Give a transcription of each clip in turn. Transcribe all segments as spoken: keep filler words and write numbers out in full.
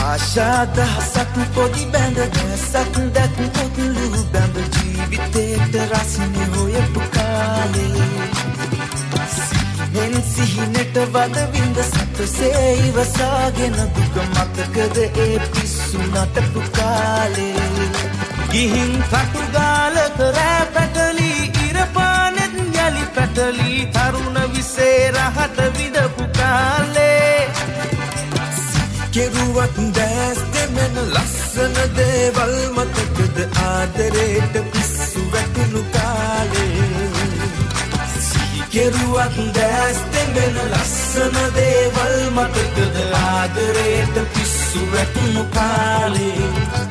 ආශාද හසක් පොඩි බැඳ දැසක් දැක් පොතුළු බැඳ ජීවිතේට රසිනේ හොයපු කාලේ සිහිනෙන් සිහිනට වද විඳ සතුසේ ඉවසාගෙන දුක මතකද ඒ පිස්සු නටපු කාලේ ගිහින් කටු ගාලක රෑ පැටලි ඉරපානෙත් යලි පැටලි තරුණ විසේරහට විඳපු කාලේ කෙරුවත් දැස් දෙමෙන ලස්සන දේවල් මතකද ආදරේට පිස්සු වැටුණු කාලේ කෙරුවත් දැස් දෙමෙන ලස්සන දේවල් මතකද ආදරේට පිස්සු වැටුණු කාලේ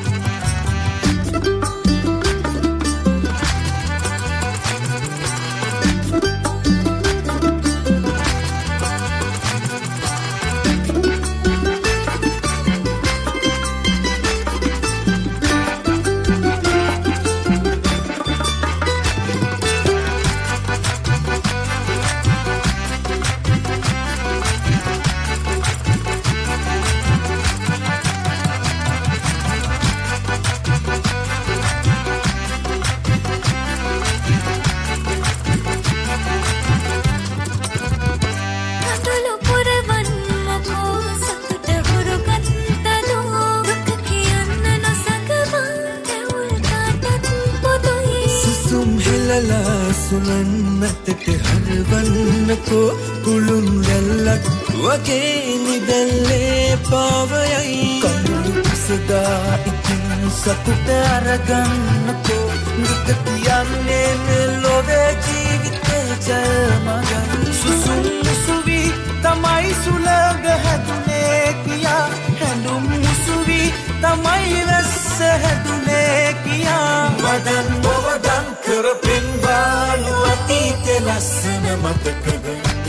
සුලන්නතට හරවන්නකෝ කුළුන් රැල්ලක් වගේ නිදැල්ලේ පාවයයි කඳුළු පිසදා ඉතින් සතුට අරගන්නකෝ දුක කියන්නේ මෙලොවේ ජීවිතේ ජය මගන් සුසුම් සුවි තමයි සුලඟ හැදුනේ කියා හැඳුම් සුවි තමයි වැස්ස හැදුනේ කියා වදන් බවදන් කරපින් බාලු අතීතේ ලස්සන මතකද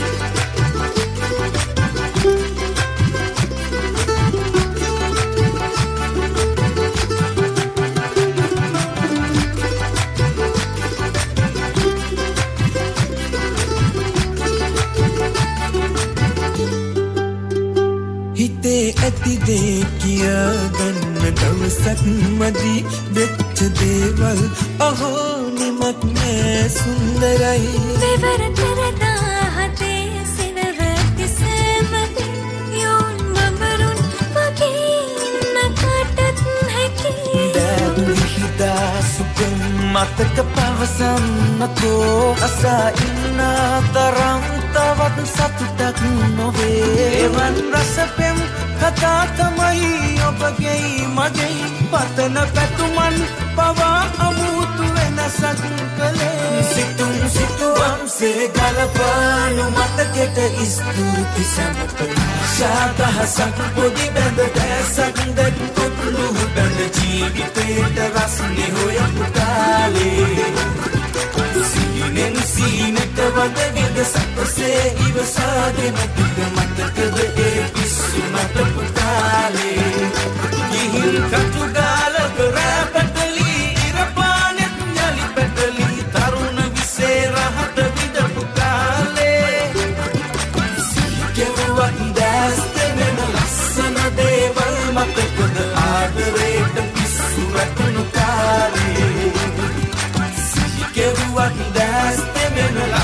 හිතේ ඇති දේ කියා ගන්න දවසක් මදි වෙච්ච දේවල් අහෝ නිමක් නෑ සුන්දරයි විවර කරදා හදේ සිනවැති සෑමති යෝන් බඹරුන් වගේ ඉන්න කටත් හැකි දැන් විහිදා සුපුම් මතක පවසන්නකෝ අසා ඉන්න තරම් තවත් සතුටක් නොවේ එවන් රසපෙම් කතා තමයි ඔබගේ මගේ පතන පැතුමන් පවා අමුතු වෙනසක් කළේ සිතුම් සිතුවම්සේ ගලපානු මතකෙට ස්තුති සැමට ශාදහසක් පොඩි බැඳ දැසක් දැක් පොතුළු බැඳ ජීවිතේට රස්නේ හොයපු කාලේ සිහිනෙන් සිහිනට වද විඳ සතුසේ ඉවසාගෙන දුක මතකද ඒ පිස්සු නටපු කාලේ ගිහින් කටු ගාලක රෑ පැටලි ඉරපානෙත් යලි පැටලි තරුණ විසේරහට විඳපු කාලේ කෙරුවත් දැස් දෙමෙන ලස්සන දේවල් මතකද ආදරේට පිස්සු වැටුණු කාලේ කෙරුවත් දැස් දෙමෙන